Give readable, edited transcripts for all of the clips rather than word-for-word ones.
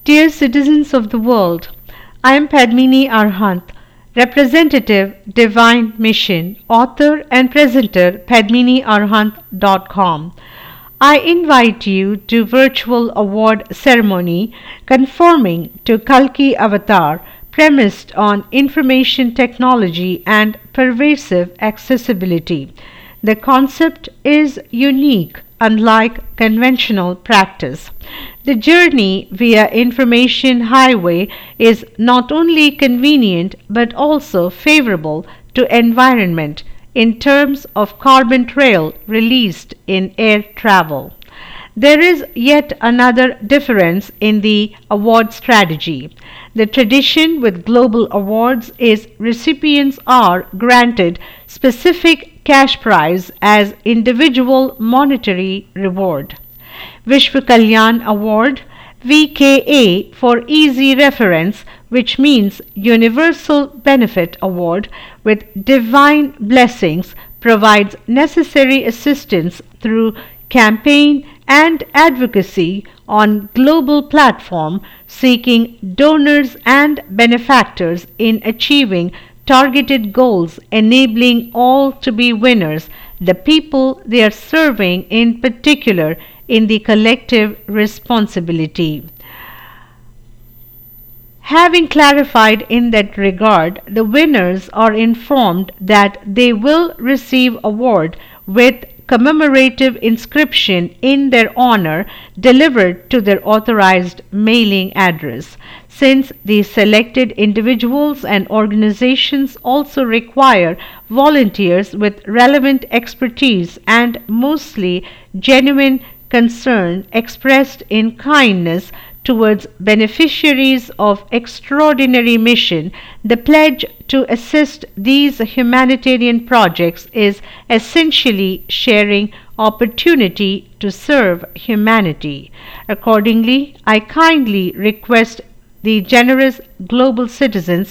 Dear citizens of the world, I am Padmini Arhant, representative Divine Mission, author and presenter padminiarhant.com. I invite you to virtual award ceremony conforming to Kalki Avatar premised on information technology and pervasive accessibility. The concept is unique, unlike conventional practice. The journey via information highway is not only convenient but also favorable to environment in terms of carbon trail released in air travel. There is yet another difference in the award strategy. The tradition with global awards is recipients are granted specific cash prize as individual monetary reward. Vishwa Kalyan Award VKA for easy reference, which means Universal Benefit Award with divine blessings, provides necessary assistance through campaign and advocacy on global platform seeking donors and benefactors in achieving targeted goals, enabling all to be winners, the people they are serving in particular, in the collective responsibility. Having clarified in that regard, the winners are informed that they will receive award with commemorative inscription in their honor delivered to their authorized mailing address. Since the selected individuals and organizations also require volunteers with relevant expertise and mostly genuine concern expressed in kindness towards beneficiaries of extraordinary mission, the pledge to assist these humanitarian projects is essentially sharing opportunity to serve humanity. Accordingly, I kindly request the generous global citizens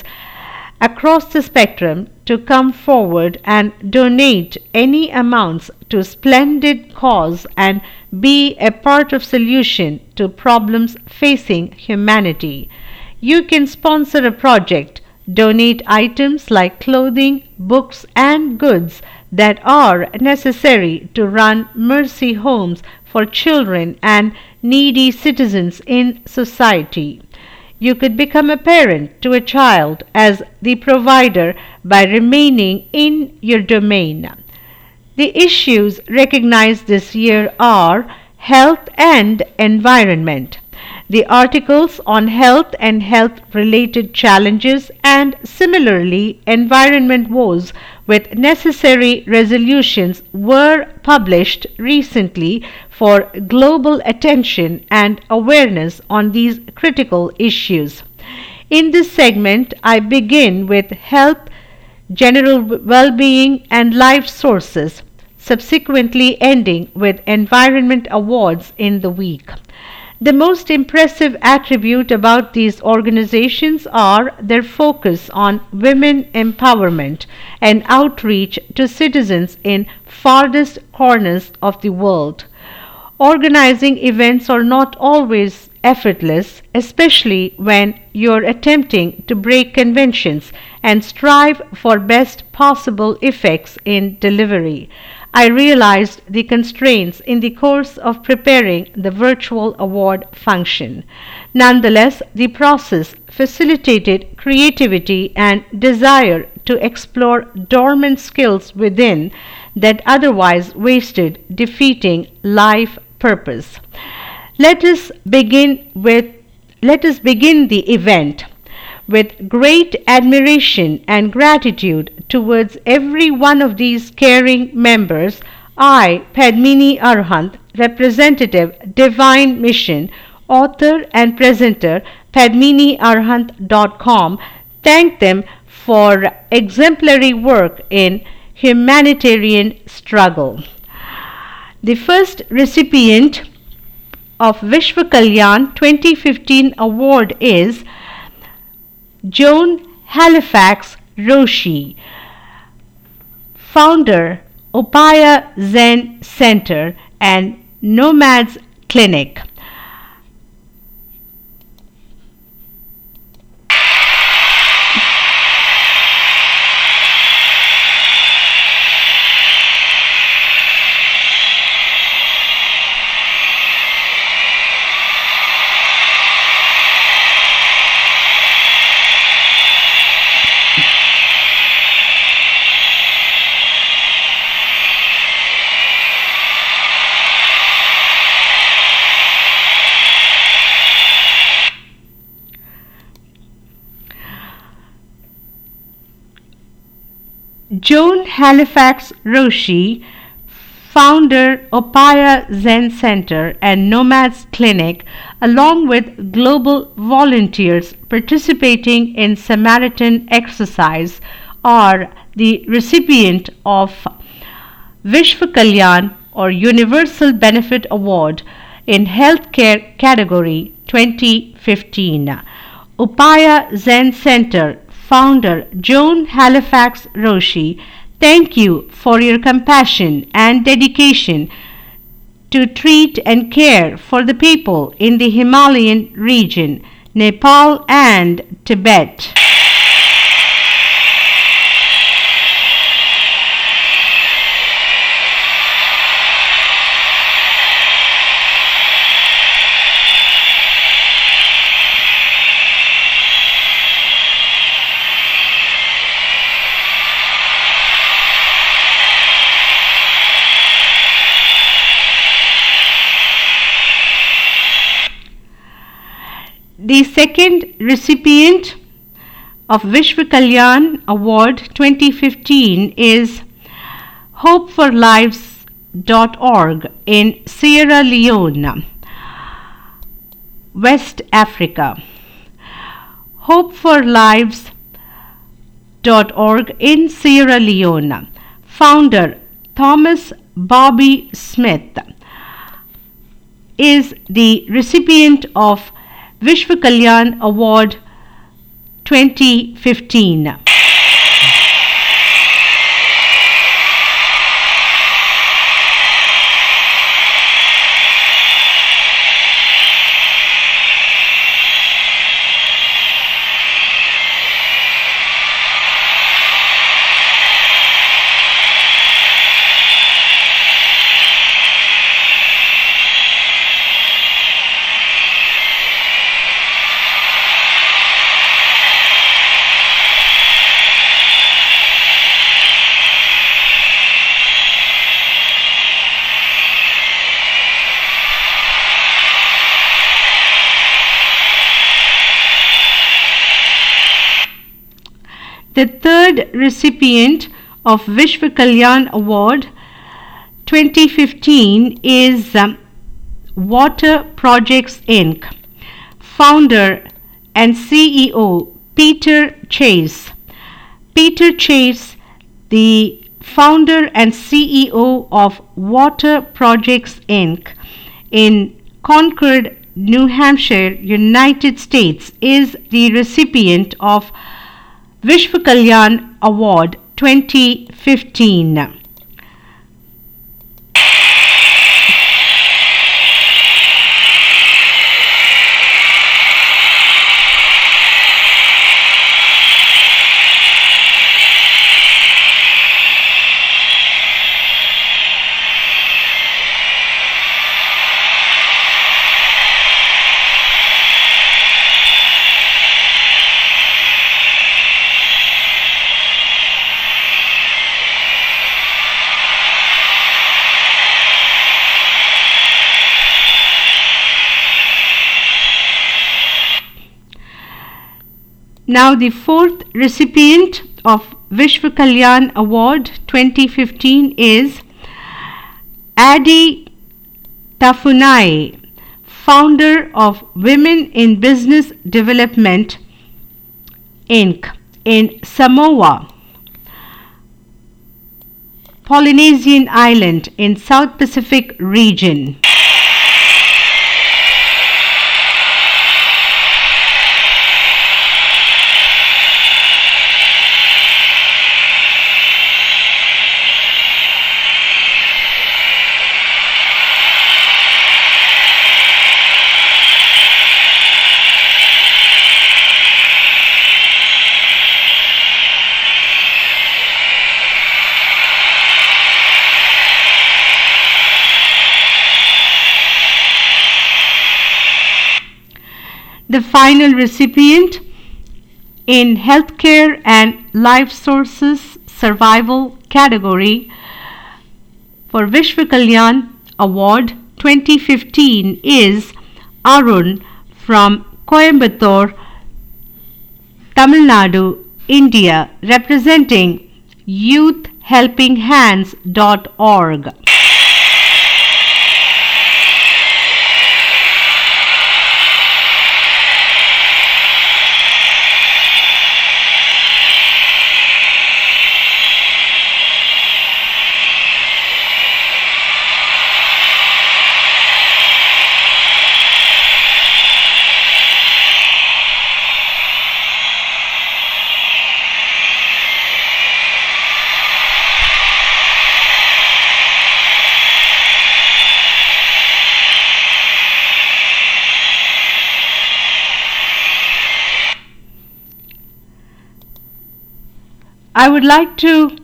across the spectrum to come forward and donate any amounts to splendid cause and be a part of solution to problems facing humanity. You can sponsor a project, donate items like clothing, books and goods that are necessary to run mercy homes for children and needy citizens in society. You could become a parent to a child as the provider by remaining in your domain. The issues recognized this year are health and environment. The articles on health and health related challenges and similarly environment woes with necessary resolutions were published recently for global attention and awareness on these critical issues. In this segment, I begin with health, general well-being and life sources, subsequently ending with environment awards in the week. The most impressive attribute about these organizations are their focus on women empowerment and outreach to citizens in farthest corners of the world. Organizing events are not always effortless, especially when you're attempting to break conventions and strive for best possible effects in delivery. I realized the constraints in the course of preparing the virtual award function. Nonetheless, the process facilitated creativity and desire to explore dormant skills within that otherwise wasted, defeating life purpose. Let us begin the event with great admiration and gratitude towards every one of these caring members. I, Padmini Arhant, representative Divine Mission, author and presenter padminiarhant.com, thank them for exemplary work in humanitarian struggle. The first recipient of Vishwa Kalyan 2015 award is Joan Halifax Roshi, founder Upaya Zen Center and Nomads Clinic. Joan Halifax Roshi, founder Upaya Zen Center and Nomads Clinic, along with global volunteers participating in Samaritan exercise, are the recipient of Vishwa Kalyan or Universal Benefit Award in Healthcare category 2015. Upaya Zen Center founder Joan Halifax Roshi, thank you for your compassion and dedication to treat and care for the people in the Himalayan region, Nepal and Tibet. The second recipient of Vishwa Kalyan Award 2015 is hopeforlives.org in Sierra Leone, West Africa. hopeforlives.org in Sierra Leone. Founder Thomas Bobby Smith is the recipient of Vishwa Kalyan Award 2015. The third recipient of Vishwa Kalyan Award 2015 is Water Projects Inc. Founder and CEO Peter Chase. Peter Chase, the founder and CEO of Water Projects Inc. in Concord, New Hampshire, United States, is the recipient of Vishwa Kalyan Award 2015. Now the fourth recipient of Vishwa Kalyan Award 2015 is Adi Tafunai, founder of Women in Business Development Inc. in Samoa, Polynesian Island in South Pacific region. The final recipient in Healthcare and Life Sources Survival category for Vishwa Kalyan Award 2015 is Arun from Coimbatore, Tamil Nadu, India, representing youthhelpinghands.org. I would like to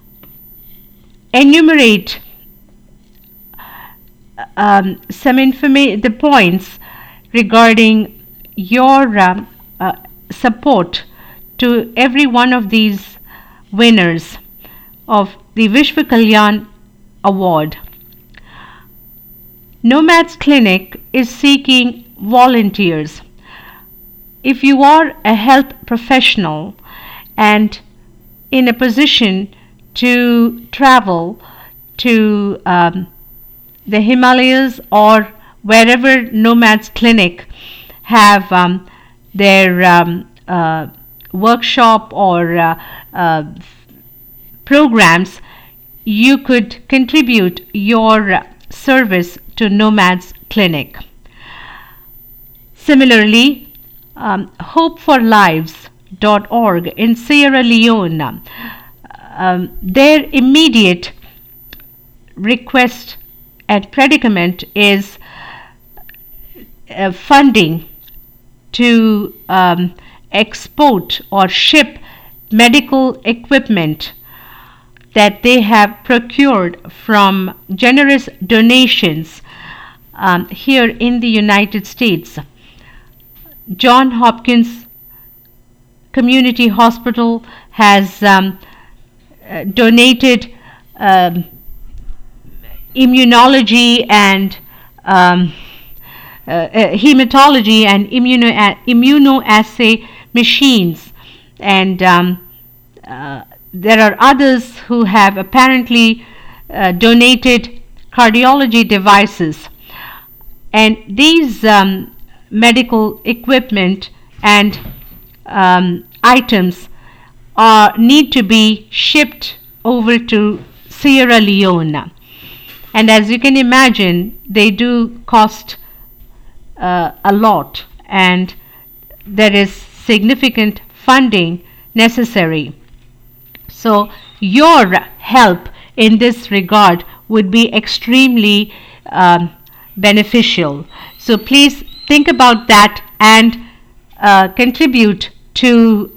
enumerate the points regarding your support to every one of these winners of the Vishwa Kalyan Award. Nomads Clinic is seeking volunteers. If you are a health professional and in a position to travel to the Himalayas or wherever Nomads Clinic have their workshop or programs, you could contribute your service to Nomads Clinic. Similarly, hopeforlives.org in Sierra Leone, their immediate request and predicament is funding to export or ship medical equipment that they have procured from generous donations here in the United States. Johns Hopkins Community Hospital has donated immunology and hematology and immunoassay machines, and there are others who have apparently donated cardiology devices, and these medical equipment and items need to be shipped over to Sierra Leone, and as you can imagine, they do cost a lot, and there is significant funding necessary. So your help in this regard would be extremely beneficial. So please think about that and contribute to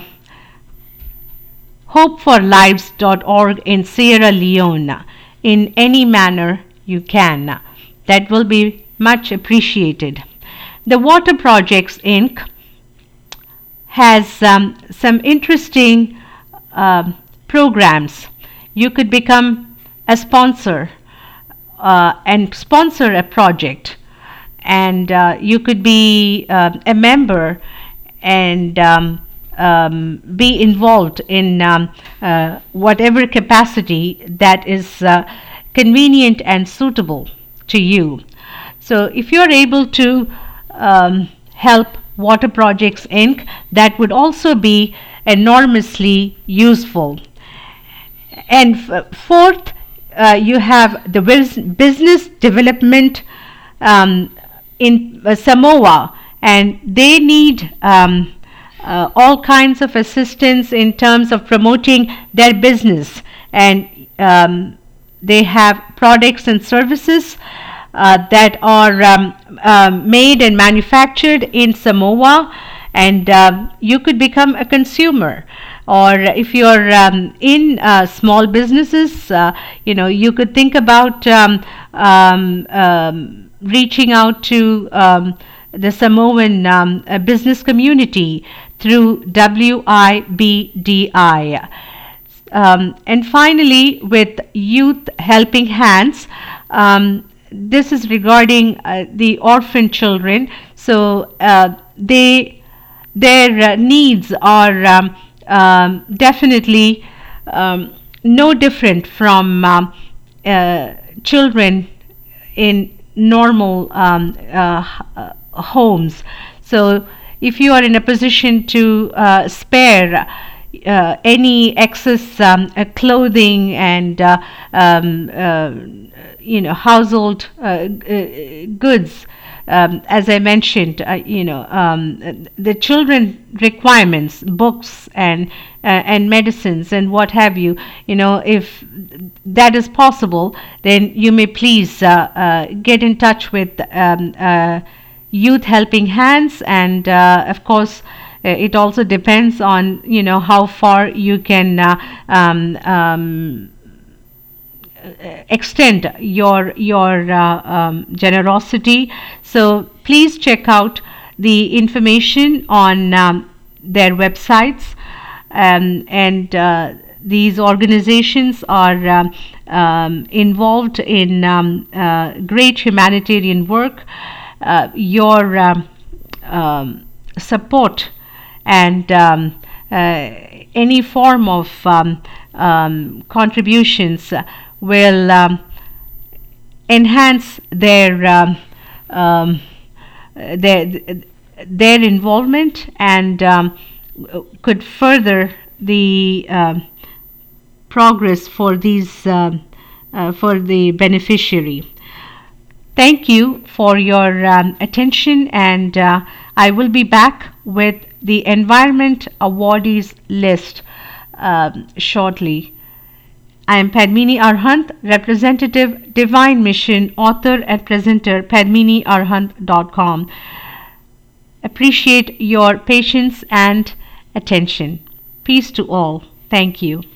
hopeforlives.org in Sierra Leone in any manner you can. That will be much appreciated. The Water Projects Inc. has some interesting programs. You could become a sponsor and sponsor a project, and you could be a member and be involved in whatever capacity that is convenient and suitable to you. So if you are able to help Water Projects Inc., that would also be enormously useful. And fourth, you have the business development in Samoa, and they need all kinds of assistance in terms of promoting their business, and they have products and services that are made and manufactured in Samoa, and you could become a consumer. Or if you're in small businesses, you could think about reaching out to the Samoan business community through WIBDI. And finally, with Youth Helping Hands, this is regarding the orphan children. So their needs are definitely no different from children in normal homes. So if you are in a position to spare any excess clothing and household goods, as I mentioned, the children requirements, books and medicines and what have you. If that is possible, then you may please get in touch with Youth Helping Hands, and of course. It also depends on how far you can extend your generosity. So please check out the information on their websites, and these organizations are involved in great humanitarian work. Your support and any form of contributions will enhance their involvement and could further the progress for these for the beneficiary. Thank you for your attention, and I will be back with the Environment Awardees list shortly. I am Padmini Arhant, representative, Divine Mission, author and presenter, padminiarhant.com. Appreciate your patience and attention. Peace to all. Thank you.